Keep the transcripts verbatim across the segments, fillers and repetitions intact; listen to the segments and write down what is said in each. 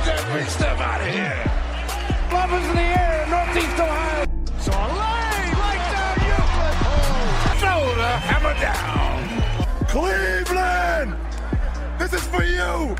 Get step out of here. Bubba's in the air, Northeast Ohio. So a lay right down Euclid. Oh, throw the hammer down. Cleveland, this is for you.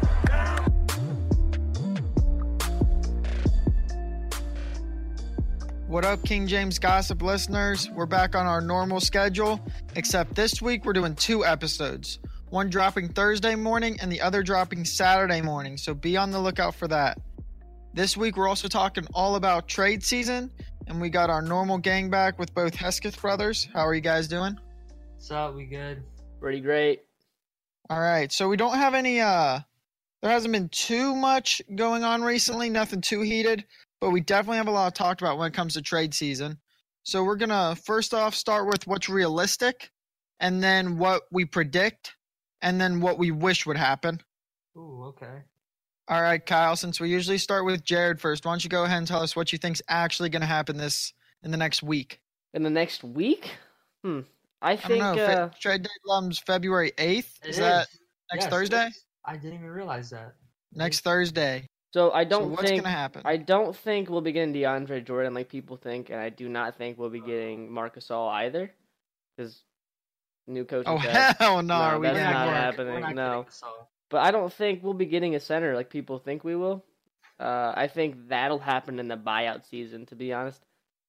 What up, King James Gossip listeners? We're back on our normal schedule, except this week we're doing two episodes. One dropping Thursday morning and the other dropping Saturday morning, so be on the lookout for that. This week we're also talking all about trade season, and we got our normal gang back with both Hesketh brothers. How are you guys doing? What's up? We good? Pretty great. All right, so we don't have any, uh, there hasn't been too much going on recently, nothing too heated. But we definitely have a lot talked about when it comes to trade season. So we're going to first off start with what's realistic, and then what we predict, and then what we wish would happen. Ooh, okay. All right, Kyle, since we usually start with Jared first, why don't you go ahead and tell us what you think's actually going to happen this in the next week? In the next week? Hmm. I think I don't know. uh, Fe- trade deadline's February eighth. It Is that next Yes, Thursday? it is. I didn't even realize that. Next Thursday. so. I So don't what's think going to happen? I don't think we'll be getting DeAndre Jordan like people think, and I do not think we'll be getting Marc Gasol either, because new coaching oh, staff. hell no. Are we that's gonna not work? happening. We're not No. getting Gasol. But I don't think we'll be getting a center like people think we will. Uh, I think that'll happen in the buyout season, to be honest.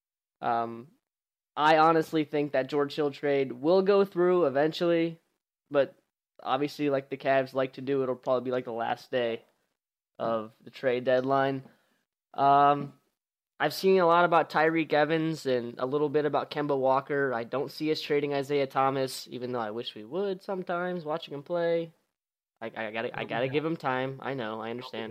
Um, I honestly think that George Hill trade will go through eventually, but obviously, like the Cavs like to do, it'll probably be like the last day of the trade deadline. Um, I've seen a lot about Tyreek Evans and a little bit about Kemba Walker. I don't see us trading Isaiah Thomas, even though I wish we would sometimes, watching him play. I, I gotta, I gotta give him time. I know, I understand.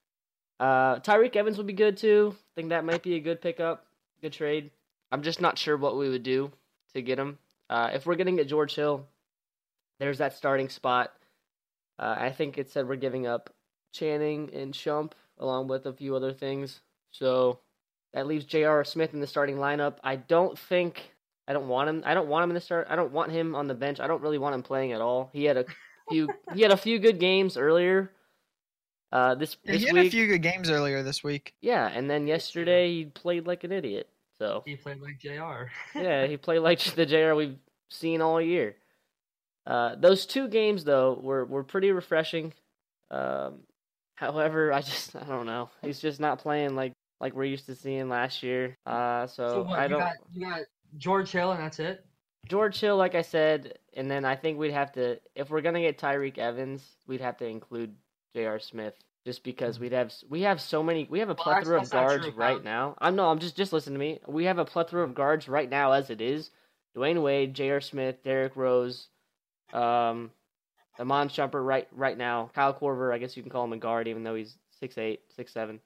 Uh, Tyreek Evans would be good too. I think that might be a good pickup, good trade. I'm just not sure what we would do to get him. Uh, if we're getting at George Hill, there's that starting spot. Uh, I think it said we're giving up Channing and Shump along with a few other things. So that leaves J R. Smith in the starting lineup. I don't think I don't want him. I don't want him in the start. I don't want him on the bench. I don't really want him playing at all. He had a few. he had a few good games earlier. Uh, this Yeah, this he had week, a few good games earlier this week. yeah, and then yesterday he played like an idiot. So He played like J R. yeah, he played like the J R we've seen all year. Uh, those two games though were were pretty refreshing. Um, however, I just I don't know. He's just not playing like like we're used to seeing last year. Uh, so, So what, I you don't. got you got George Hill and that's it? George Hill, like I said, and then I think we'd have to, if we're gonna get Tyreek Evans, we'd have to include J R. Smith, just because we'd have we have so many, we have a Well, plethora that's- of that's not guards true, right pal. now. I'm no, I'm just just listen to me. We have a plethora of guards right now as it is. Dwayne Wade, J R. Smith, Derrick Rose, um, Amon Shumpert right right now. Kyle Korver, I guess you can call him a guard, even though he's six eight, six seven.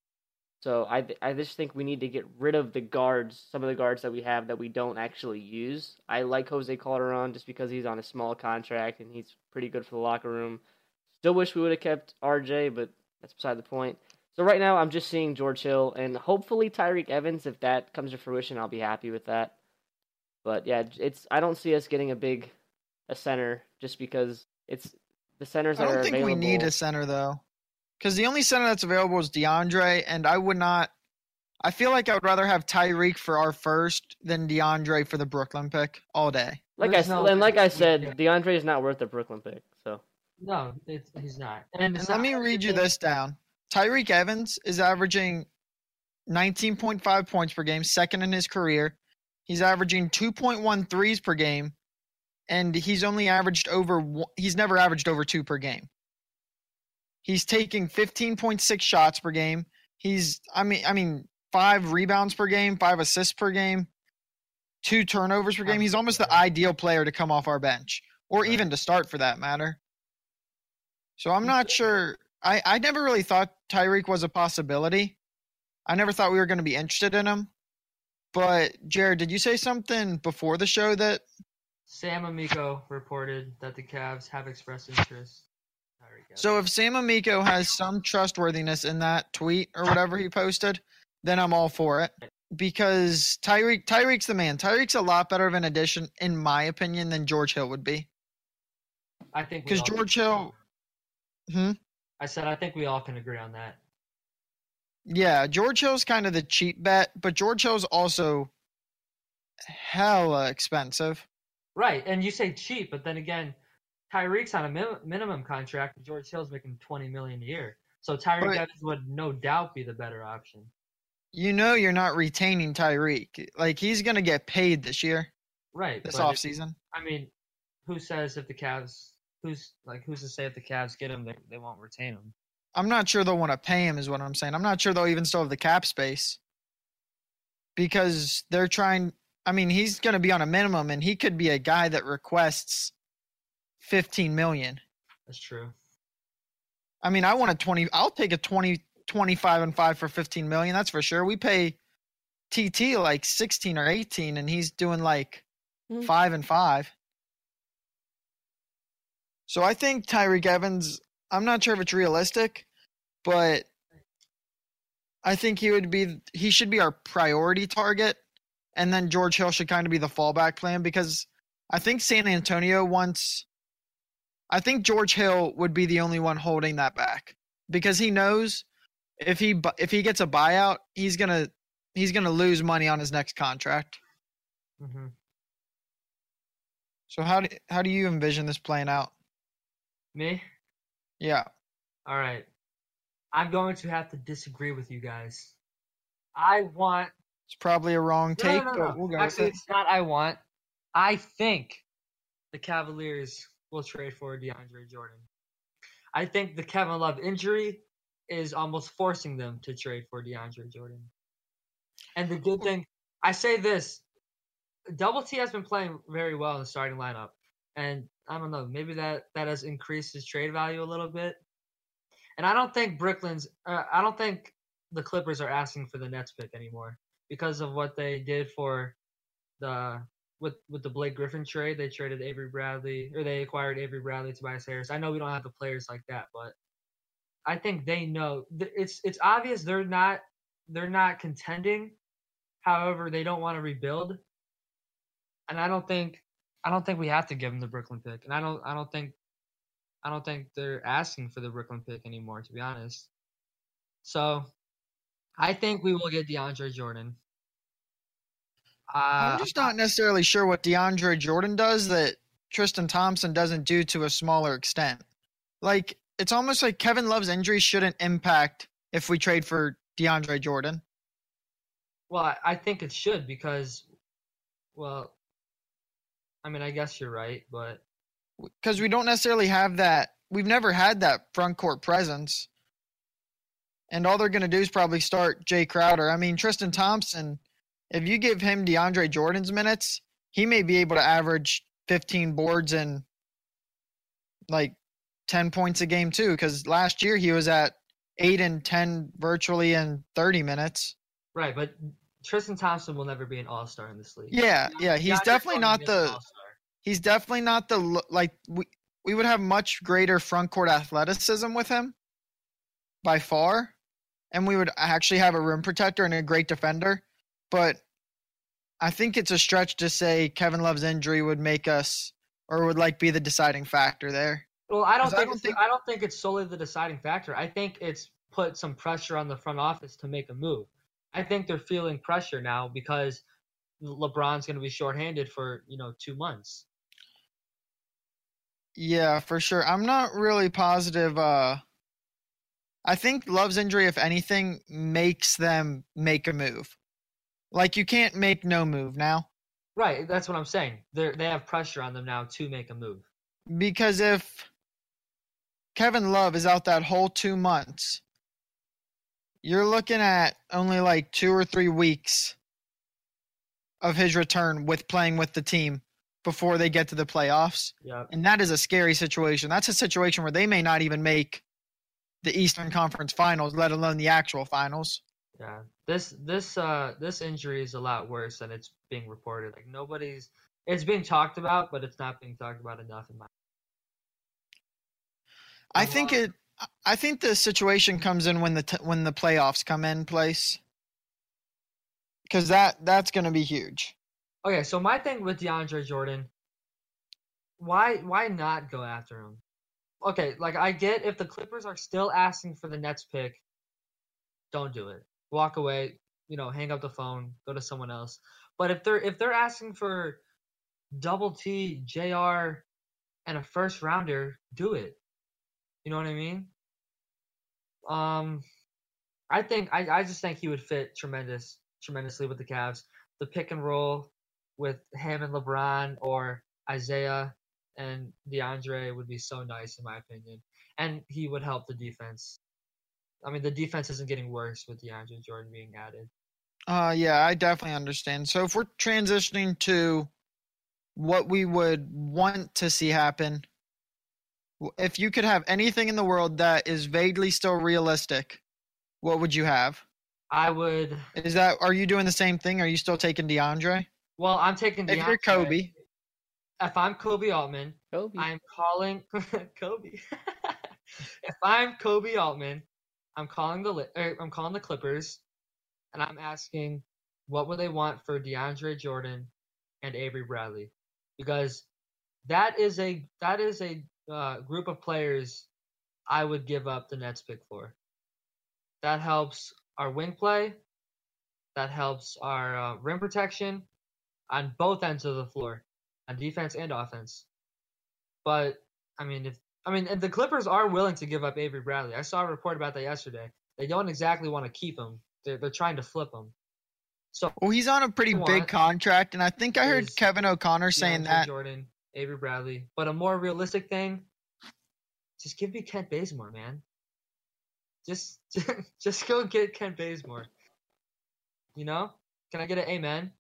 So I I just think we need to get rid of the guards, some of the guards that we have that we don't actually use. I like Jose Calderon just because he's on a small contract and he's pretty good for the locker room. Still wish we would have kept R J, but that's beside the point. So right now I'm just seeing George Hill and hopefully Tyreek Evans. If that comes to fruition, I'll be happy with that. But yeah, it's I don't see us getting a big a center just because it's the centers I that are don't think available. we need a center, though. Because the only center that's available is DeAndre, and I would not – I feel like I would rather have Tyreek for our first than DeAndre for the Brooklyn pick all day. Like I, There's no- and like I yeah. said, DeAndre is not worth the Brooklyn pick. So No, it's, he's not. And, And let me read you this down. Tyreek Evans is averaging nineteen point five points per game, second in his career. He's averaging two point one threes per game, and he's only averaged over – he's never averaged over two per game. He's taking fifteen point six shots per game. He's I mean I mean five rebounds per game, five assists per game, two turnovers per game. He's almost the ideal player to come off our bench, or even to start for that matter. So I'm not sure. I, I never really thought Tyreek was a possibility. I never thought we were going to be interested in him. But Jared, did you say something before the show that Sam Amico reported that the Cavs have expressed interest. So if Sam Amico has some trustworthiness in that tweet or whatever he posted, then I'm all for it. Because Tyreek Tyreek's the man. Tyreek's a lot better of an addition, in my opinion, than George Hill would be. I think we Because all- George Hill, hmm? I said I think we all can agree on that. Yeah, George Hill's kind of the cheap bet, but George Hill's also hella expensive. Right, and you say cheap, but then again, Tyreek's on a min- minimum contract, and George Hill's making twenty million dollars a year. So Tyreek But- Evans would no doubt be the better option. You know you're not retaining Tyreek. Like, he's going to get paid this year, Right. this but if- offseason. I mean, who says if the Cavs, who's like, who's to say if the Cavs get him, they, they won't retain him? I'm not sure they'll want to pay him, is what I'm saying. I'm not sure they'll even still have the cap space because they're trying. I mean, he's going to be on a minimum, and he could be a guy that requests fifteen million dollars. That's true. I mean, I want a twenty. I'll take a twenty, twenty-five and five for fifteen million dollars. That's for sure. We pay T T like sixteen or eighteen, and he's doing like Hmm. five and five. So I think Tyreek Evans. I'm not sure if it's realistic, but I think he would be. He should be our priority target, and then George Hill should kind of be the fallback plan because I think San Antonio wants. I think George Hill would be the only one holding that back because he knows if he bu- if he gets a buyout, he's gonna he's gonna lose money on his next contract. hmm So how do how do you envision this playing out? Me? Yeah. All right. I'm going to have to disagree with you guys. I want. It's probably a wrong No, take, no, no, but no. we'll go Actually, with it. it's not I want. I think the Cavaliers will trade for DeAndre Jordan. I think the Kevin Love injury is almost forcing them to trade for DeAndre Jordan. And the good thing, I say this, Double T has been playing very well in the starting lineup. And I don't know, maybe that, that has increased his trade value a little bit. And I don't think Brooklyn's, uh, I don't think the Clippers are asking for the Nets pick anymore because of what they did for the with with the Blake Griffin trade. They traded Avery Bradley, or they acquired Avery Bradley, Tobias Harris. I know we don't have the players like that, but I think they know it's it's obvious they're not they're not contending. However, they don't want to rebuild, and I don't think I don't think we have to give them the Brooklyn pick, and I don't I don't think I don't think they're asking for the Brooklyn pick anymore, to be honest. So, I think we will get DeAndre Jordan. Uh, I'm just not necessarily sure what DeAndre Jordan does that Tristan Thompson doesn't do to a smaller extent. Like, it's almost like Kevin Love's injury shouldn't impact if we trade for DeAndre Jordan. Well, I, I think it should because, well, I mean, I guess you're right, but Because we don't necessarily have that. We've never had that front court presence. And all they're going to do is probably start Jay Crowder. I mean, Tristan Thompson, if you give him DeAndre Jordan's minutes, he may be able to average fifteen boards and like ten points a game too. Because last year he was at eight and ten virtually in thirty minutes. right. But Tristan Thompson will never be an all-star in this league. Yeah, yeah, he's DeAndre definitely Jordan not is an the. all-star. He's definitely not the l- like we we would have much greater front court athleticism with him by far, and we would actually have a rim protector and a great defender. But I think it's a stretch to say Kevin Love's injury would make us or would like be the deciding factor there. Well, I don't 'Cause I think don't it's, think- I don't think it's solely the deciding factor. I think it's put some pressure on the front office to make a move. I think they're feeling pressure now because LeBron's going to be shorthanded for, you know, two months. Yeah, for sure. I'm not really positive. Uh, I think Love's injury, if anything, makes them make a move. Like you can't make no move now. Right, that's what I'm saying. They they have pressure on them now to make a move. Because if Kevin Love is out that whole two months, you're looking at only like two or three weeks of his return with playing with the team before they get to the playoffs. Yeah. And that is a scary situation. That's a situation where they may not even make the Eastern Conference Finals, let alone the actual finals. Yeah. This this uh this injury is a lot worse than it's being reported. Like nobody's it's being talked about, but it's not being talked about enough in my I think it. I think the situation comes in when the t- when the playoffs come in place, because that that's going to be huge. Okay, so my thing with DeAndre Jordan, why why not go after him? Okay, like I get if the Clippers are still asking for the Nets pick, don't do it. Walk away. You know, hang up the phone. Go to someone else. But if they're if they're asking for double T, J R, and a first rounder, do it. You know what I mean? Um, I think I, I just think he would fit tremendous tremendously with the Cavs. The pick and roll with him and LeBron or Isaiah and DeAndre would be so nice in my opinion. And he would help the defense. I mean, the defense isn't getting worse with DeAndre Jordan being added. Uh, yeah, I definitely understand. So if we're transitioning to what we would want to see happen, if you could have anything in the world that is vaguely still realistic, what would you have? I would. Is that? Are you doing the same thing? Are you still taking DeAndre? Well, I'm taking DeAndre. If you're Kobe. If I'm Kobe Altman, Kobe. I'm calling Kobe. If I'm Kobe Altman, I'm calling the er, I'm calling the Clippers, and I'm asking what would they want for DeAndre Jordan and Avery Bradley, because that is a that is a uh, group of players I would give up the Nets pick for. That helps our wing play. That helps our uh, rim protection on both ends of the floor, on defense and offense. But I mean, if I mean, and the Clippers are willing to give up Avery Bradley. I saw a report about that yesterday. They don't exactly want to keep him. They're they're trying to flip him. So well, he's on a pretty big contract, and I think I heard Kevin O'Connor saying that. Jordan, Avery Bradley, but a more realistic thing, just give me Kent Bazemore, man. Just just go get Kent Bazemore. You know? Can I get an amen?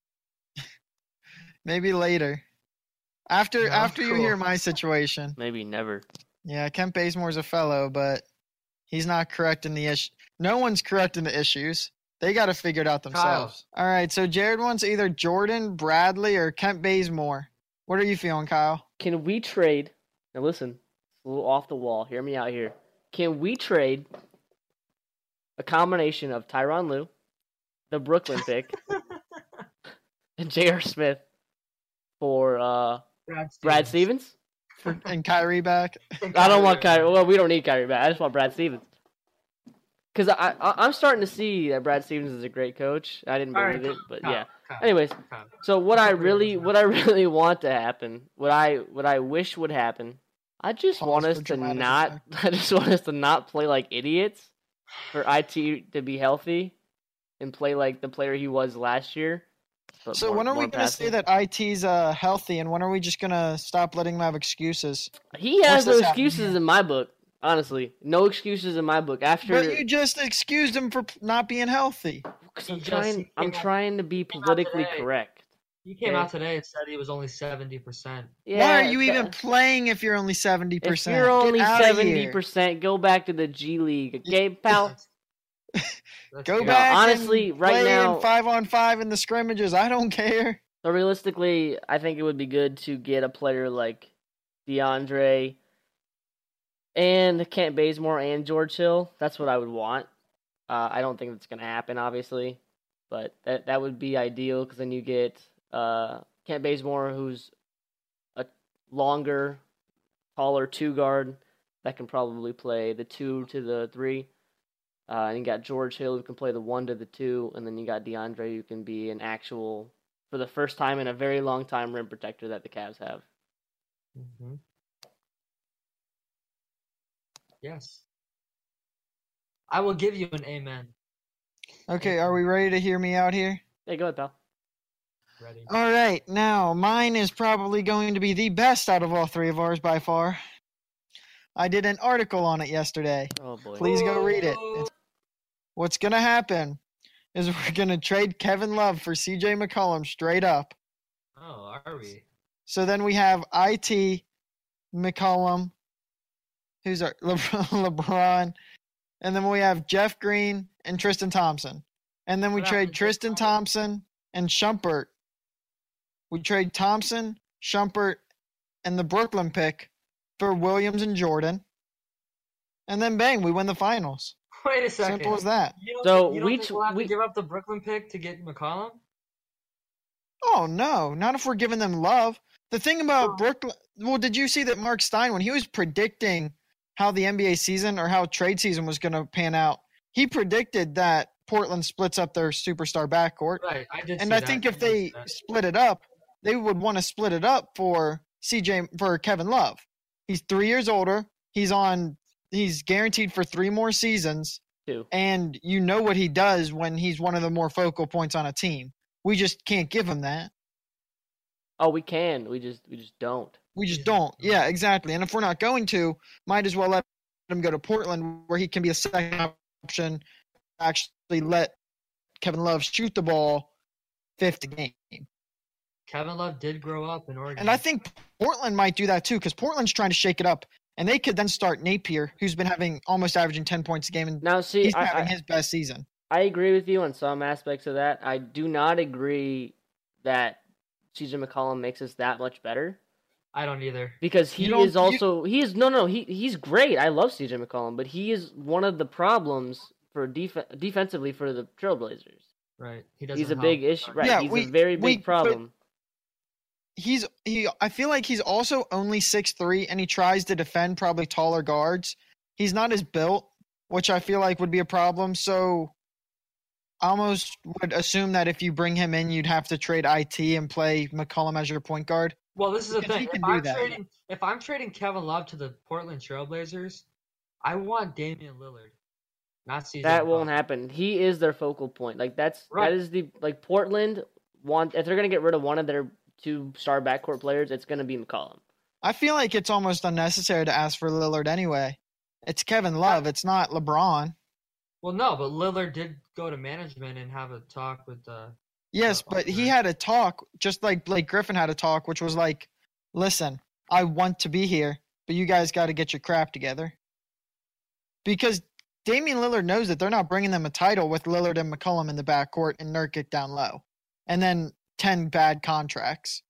Maybe later. After No, after you cool. hear my situation. Maybe never. Yeah, Kent Bazemore's a fellow, but he's not correcting the issue. No one's correcting the issues. They got to figure it out themselves. Kyle. All right, so Jared wants either Jordan, Bradley, or Kent Bazemore. What are you feeling, Kyle? Can we trade? Now listen, it's a little off the wall. Hear me out here. Can we trade a combination of Tyronn Lue, the Brooklyn pick, and J R. Smith for uh, Brad Stevens. Brad Stevens? For, and Kyrie back? And I don't Kyrie want Kyrie. back. Well, we don't need Kyrie back. I just want Brad Stevens. Because I, I, I'm starting to see that Brad Stevens is a great coach. I didn't All believe right, it, but Kyle, yeah. Kyle, Anyways, Kyle. so what I Completely really, different. what I really want to happen, what I, what I wish would happen, I just Pause want us for to dramatic not, effect. I just want us to not play like idiots, for I T to be healthy, and play like the player he was last year. but So more- when are we more going to say passing. that I T's uh, healthy, and when are we just going to stop letting him have excuses? He has What's no this happening excuses here? in my book. Honestly, no excuses in my book. After But you just excused him for not being healthy. 'cause He I'm just- trying, he I'm came out- trying to be came out politically today. correct. He came Okay. out today and said he was only seventy percent. Yeah, Why are you even that- playing if you're only seventy If percent? you're only seventy seventy percent, go back to the G League, okay, pal? That's Go good. No, back honestly, and right play now- in five on five in the scrimmages. I don't care. So realistically, I think it would be good to get a player like DeAndre and Kent Bazemore and George Hill. That's what I would want. Uh, I don't think that's going to happen, obviously, but that that would be ideal because then you get uh, Kent Bazemore, who's a longer, taller two guard that can probably play the two to the three. Uh, and you got George Hill who can play the one to the two, and then you got DeAndre who can be an actual, for the first time in a very long time, rim protector that the Cavs have. Mm-hmm. Yes. I will give you an amen. Okay, are we ready to hear me out here? Hey, go ahead, pal. Ready? All right, now mine is probably going to be the best out of all three of ours by far. I did an article on it yesterday. Oh boy. Please go read it. It's- what's going to happen is we're going to trade Kevin Love for C J McCollum straight up. Oh, are we? So then we have I T, McCollum, who's our LeBron, LeBron, and then we have Jeff Green and Tristan Thompson. And then we What trade happened to Tristan Thompson? Thompson and Shumpert. We trade Thompson, Shumpert, and the Brooklyn pick for Williams and Jordan. And then bang, we win the finals. Wait a second. Simple as that. You don't, So you don't we think t- we'll have we- to give up the Brooklyn pick to get McCollum? Oh no, not if we're giving them love. The thing about Oh. Brooklyn, well, did you see that Mark Stein, when he was predicting how the N B A season or how trade season was going to pan out, he predicted that Portland splits up their superstar backcourt. Right, I did. And see I that. think I if did they see that. split it up, they would want to split it up for C J for Kevin Love. He's three years older. He's on. He's guaranteed for three more seasons. Two. And you know what he does when he's one of the more focal points on a team. We just can't give him that. Oh, we can. We just we just don't. We just Yeah. don't. Yeah, exactly. And if we're not going to, might as well let him go to Portland where he can be a second option, actually let Kevin Love shoot the ball fifth a game. Kevin Love did grow up in Oregon. And I think Portland might do that too because Portland's trying to shake it up. And they could then start Napier, who's been having almost averaging ten points a game, and Now, see, he's I, having I, his best season. I agree with you on some aspects of that. I do not agree that C J McCollum makes us that much better. I don't either. Because he You don't- is also he is no no he he's great. I love C J McCollum, but he is one of the problems for def- defensively for the Trailblazers. Right. He doesn't. He's a help. big issue, right? Yeah, he's we- a very we- big problem. He's he. I feel like he's also only six three, and he tries to defend probably taller guards. He's not as built, which I feel like would be a problem. So, I almost would assume that if you bring him in, you'd have to trade I T and play McCollum as your point guard. Well, this is the Because he thing. can If do I'm that. trading, if I'm trading Kevin Love to the Portland Trailblazers, I want Damian Lillard, not C J. That won't McCollum. happen. He is their focal point. Like that's Right. that is the like Portland want if they're gonna get rid of one of their two star backcourt players, it's gonna be McCollum. I feel like it's almost unnecessary to ask for Lillard anyway. It's Kevin Love. It's not LeBron. Well, no, but Lillard did go to management and have a talk with uh Yes, Uh, but he okay. had a talk just like Blake Griffin had a talk, which was like, "Listen, I want to be here, but you guys got to get your crap together." Because Damian Lillard knows that they're not bringing them a title with Lillard and McCollum in the backcourt and Nurkic down low, and then ten bad contracts.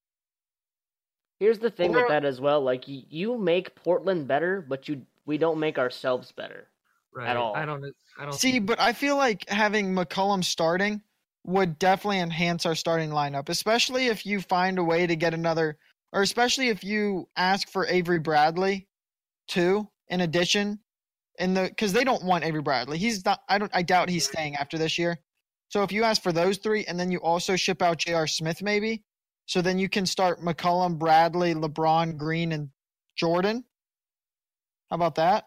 Here's the thing Well, with that as well. Like y- you make Portland better, but you we don't make ourselves better. right. all. I don't. I don't See, think- but I feel like having McCollum starting would definitely enhance our starting lineup, especially if you find a way to get another, or especially if you ask for Avery Bradley too, in addition, in the because they don't want Avery Bradley. He's not. I don't. I doubt he's staying after this year. So if you ask for those three, and then you also ship out J R. Smith, maybe, so then you can start McCollum, Bradley, LeBron, Green, and Jordan. How about that?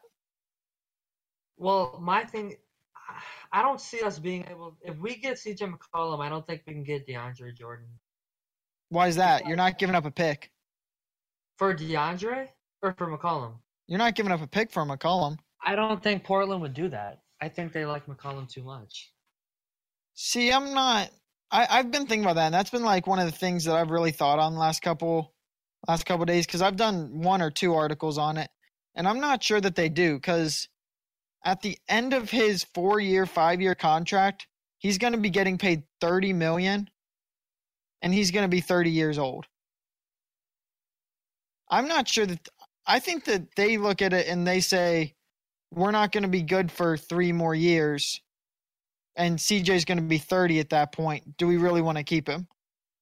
Well, my thing, I don't see us being able. If we get C J McCollum, I don't think we can get DeAndre Jordan Why is that? You're not giving up a pick. for DeAndre or for McCollum. You're not giving up a pick for McCollum. I don't think Portland would do that. I think they like McCollum too much. See, I'm not. I, I've been thinking about that, and that's been like one of the things that I've really thought on the last couple, last couple days because I've done one or two articles on it, and I'm not sure that they do because at the end of his four-year, five-year contract, he's going to be getting paid thirty million, and he's going to be thirty years old. I'm not sure that. I think that they look at it and they say, "We're not going to be good for three more years." And C J's going to be thirty at that point. Do we really want to keep him?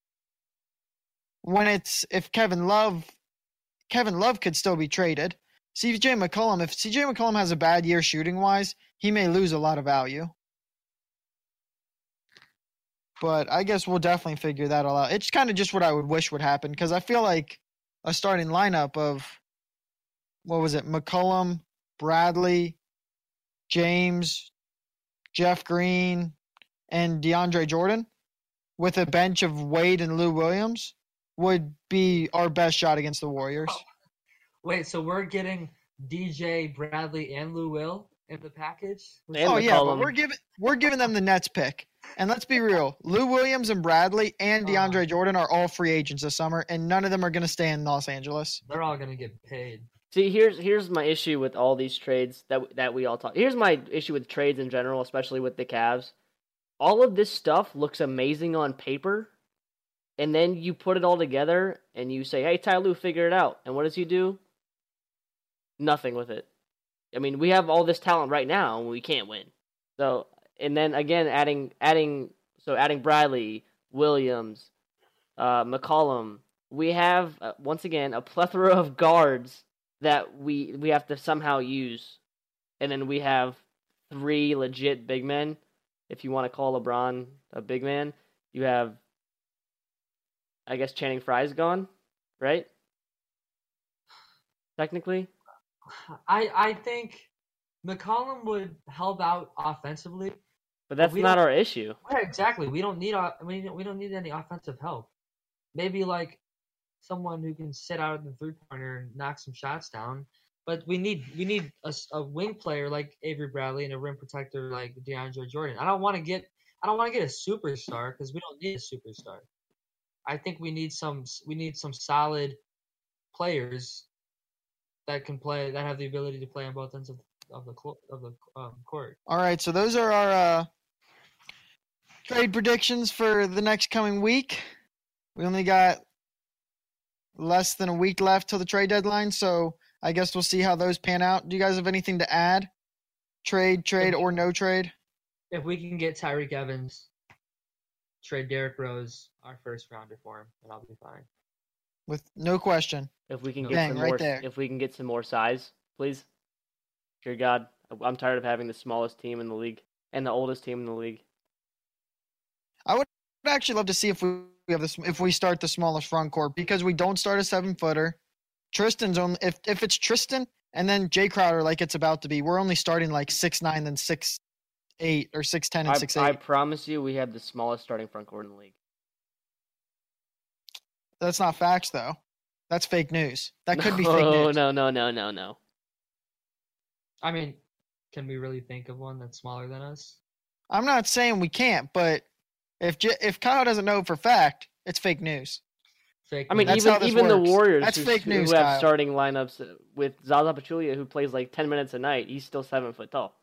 When it's if Kevin Love, Kevin Love could still be traded. C J McCollum, if C J McCollum has a bad year shooting wise, he may lose a lot of value. But I guess we'll definitely figure that all out. It's kind of just what I would wish would happen because I feel like a starting lineup of what was it? McCollum, Bradley, James, Jeff Green, and DeAndre Jordan with a bench of Wade and Lou Williams would be our best shot against the Warriors. Wait, so we're getting D J, Bradley, and Lou Will in the package? And oh yeah, but McCollum. we're giving we're giving them the Nets pick. And let's be real, Lou Williams and Bradley and DeAndre Uh. Jordan are all free agents this summer, and none of them are going to stay in Los Angeles. They're all gonna get paid. See, here's here's my issue with all these trades that that we all talk. Here's my issue with trades in general, especially with the Cavs. All of this stuff looks amazing on paper, and then you put it all together and you say, "Hey, Ty Lue, figure it out." And what does he do? Nothing with it. I mean, we have all this talent right now, and we can't win. So, and then again, adding adding so adding Bradley, Williams, uh, McCollum. We have uh, once again a plethora of guards that we we have to somehow use, and then we have three legit big men. If you want to call LeBron a big man, you have, I guess, Channing Frye's gone, right? Technically. I I think McCollum would help out offensively. But that's we not don't- our issue. Yeah, exactly. We don't need o- we don't- we don't need any offensive help. Maybe like someone who can sit out at the three pointer and knock some shots down. But we need we need a, s- a wing player like Avery Bradley and a rim protector like DeAndre Jordan. I don't want to get I don't want to get a superstar because we don't need a superstar. I think we need some we need some solid players that can play that have the ability to play on both ends of, of the clo- of the um, court. All right, so those are our uh, trade predictions for the next coming week. We only got less than a week left till the trade deadline, so I guess we'll see how those pan out. Do you guys have anything to add? Trade, trade, or no trade? If we can get Tyreek Evans, trade Derrick Rose, our first rounder for him, and I'll be fine. With no question. If we can No. get Bang, some right more, there. if we can get some more size, please. Dear God, I'm tired of having the smallest team in the league and the oldest team in the league. I would actually love to see if we have this if we start the smallest front court because we don't start a seven footer. Tristan's only if if it's Tristan and then Jay Crowder like it's about to be, we're only starting like six nine then six eight or six ten and I, six I eight. promise you, we have the smallest starting front court in the league. That's not facts though. That's fake news. That could be fake No, news. no, no, no, no, no. I mean, can we really think of one that's smaller than us? I'm not saying we can't, but if J- if Kyle doesn't know for fact, it's fake news. Fake I mean, That's even how this even the works. Warriors That's who, fake who news, have Kyle. starting lineups with Zaza Pachulia, who plays like ten minutes a night, he's still seven foot tall.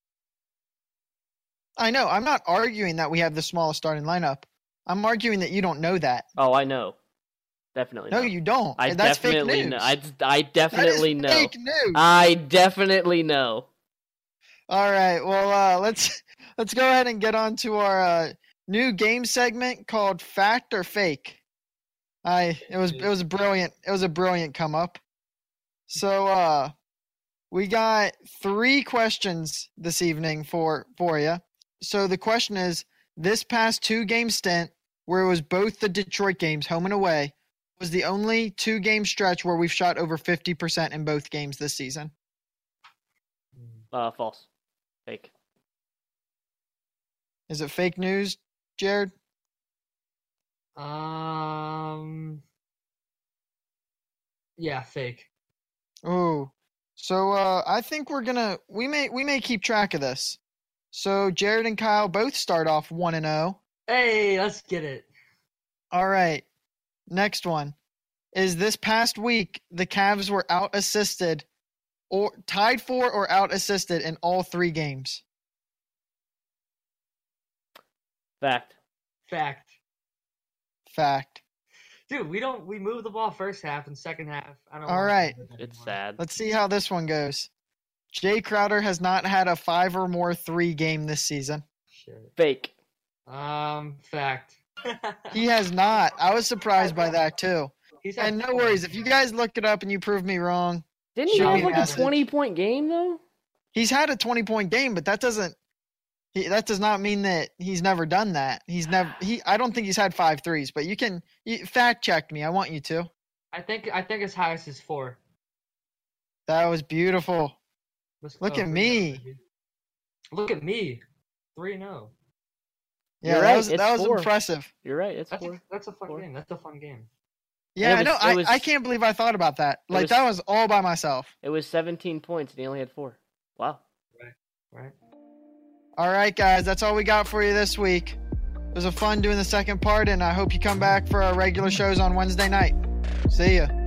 I know. I'm not arguing that we have the smallest starting lineup. I'm arguing that you don't know that. Oh, I know. Definitely No, know. you don't. I That's fake definitely news. know. I, I That definitely is know. fake news. I definitely know. All right. Well, uh, let's let's go ahead and get on to our uh, new game segment called Fact or Fake. I it was it was a brilliant it was a brilliant come up. So uh, we got three questions this evening for for you. So the question is: this past two game stint, where it was both the Detroit games, home and away, was the only two game stretch where we've shot over fifty percent in both games this season. Uh, false. Fake. Is it fake news, Jared? Um. Yeah, fake. Oh, so uh, I think we're gonna we may we may keep track of this. So Jared and Kyle both start off one and zero. Hey, let's get it. All right, next one is this past week the Cavs were out assisted or tied for or out assisted in all three games. Fact. Fact. Fact. Dude, we don't we move the ball first half and second half. I don't All want right. to do that It's anymore. sad. Let's see how this one goes. Jay Crowder has not had a five or more three game this season. Shit. Fake. Um, fact. He has not. I was surprised by that too. He's had And no four. worries, if you guys look it up and you prove me wrong, Didn't he Shoot have me a like a message. twenty point game though? he's had a twenty point game, but that doesn't he, that does not mean that he's never done that. He's never he I don't think he's had five threes, but you can you, fact check me. I want you to. I think I think his highest is four. That was beautiful. Let's Look go. at Three me. and oh, baby. Look at me. Three and oh. Yeah, You're that right, was it's that was four. impressive. You're right. It's That's a, four. that's a fun Four. game. That's a fun game. Yeah, it I know. was- it I, was- I can't believe I thought about that. it Like was- that was all by myself. It was seventeen points and he only had four. Wow. Right? All right, guys, that's all we got for you this week. It was a fun doing the second part, and I hope you come back for our regular shows on Wednesday night. See ya.